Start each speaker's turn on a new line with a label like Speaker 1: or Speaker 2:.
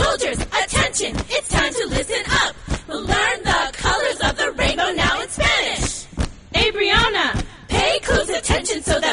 Speaker 1: Soldiers, attention, it's time to listen up. We'll learn the colors of the rainbow now in Spanish.
Speaker 2: Hey, Brianna.
Speaker 1: Pay close attention so that